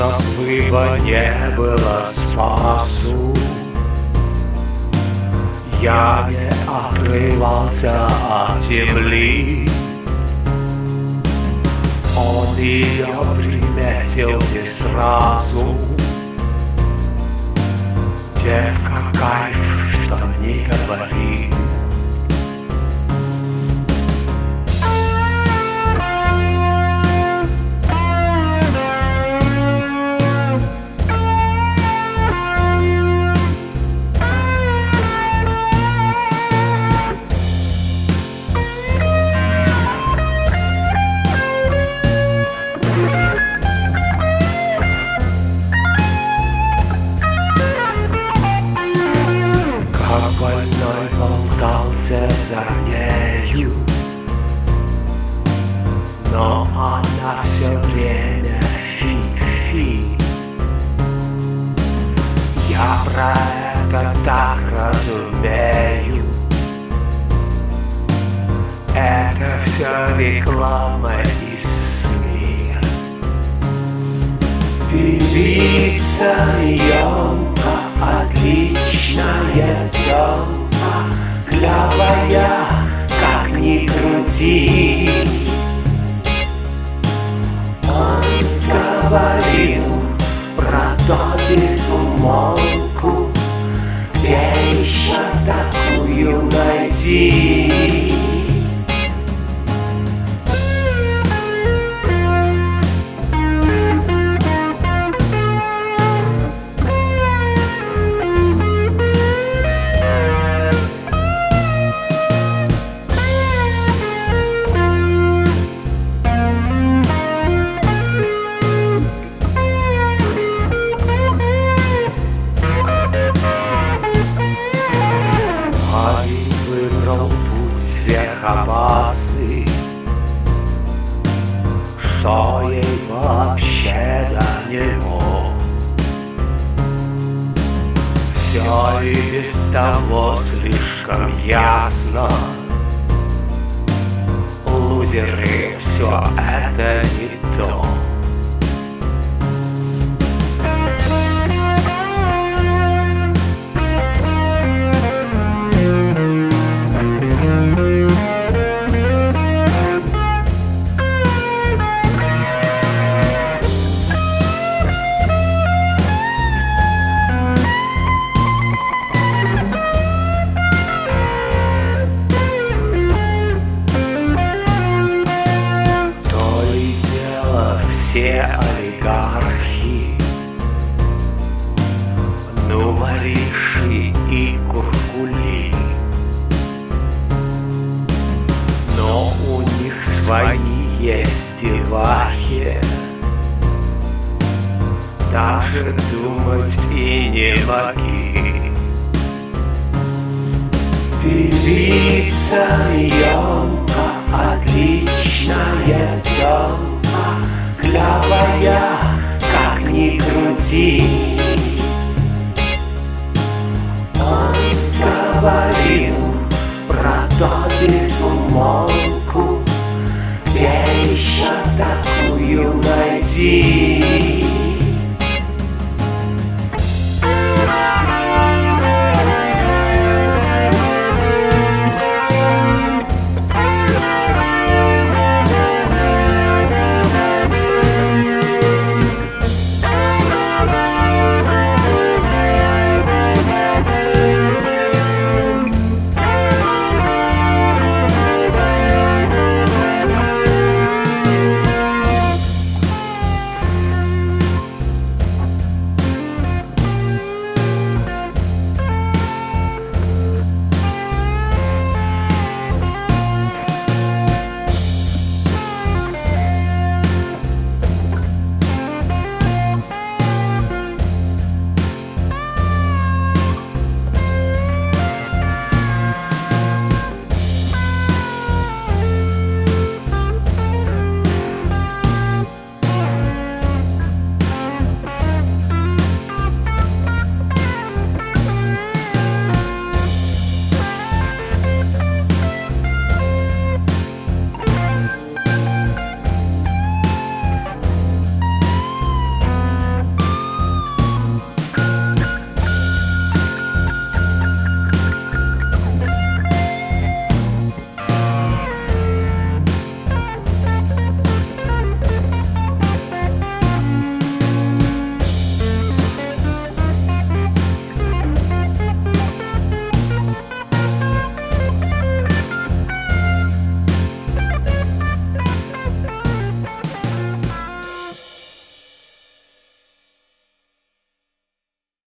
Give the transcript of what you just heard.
наплыва не было спасу. Я не отрывался от земли. Он ее приметил не сразу. Девка, кайф, что не говори. Больной болтался за нею, но она все время фи-фи. Я про это так разумею. Это все реклама из СМИ. Певица Ёнка, отличная тёлка, клявая, как ни крути. Он говорил про то безумолку, где еще такую найти. Выбрал путь сверхопасный, что ей вообще до него. Все и без того слишком ясно. Лузеры, все это не то. Все олигархи, ну Мариши и Куркули, но у них свои есть девахи, даже думать и не моги. Певица Ёнка, отличная тёлка, клявая, как ни крути. Он говорил про то безумолку, где еще такую найти.